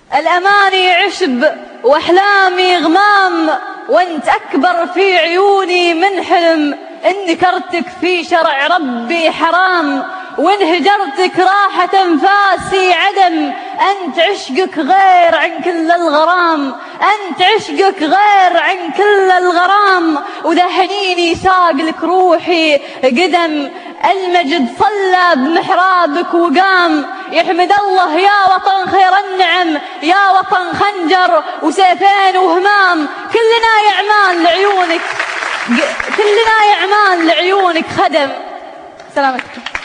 الأماني عشب وأحلامي غمام، وانت أكبر في عيوني من حلم. إن ذكرتك في شرع ربي حرام، وإن هجرتك راحت أنفاسي عدم. أنت عشقك غير عن كل الغرام، أنت عشقك غير عن كل الغرام. وذا حنيني ساق لك روحي قدم، المجد صلى بمحرابك وقام. يحمد الله يا وطن خير النعم، يا وطن خنجر وسيفين وهمام. كلنا يعمان لعيونك، كلنا يعمان لعيونك خدم. سلامتكم.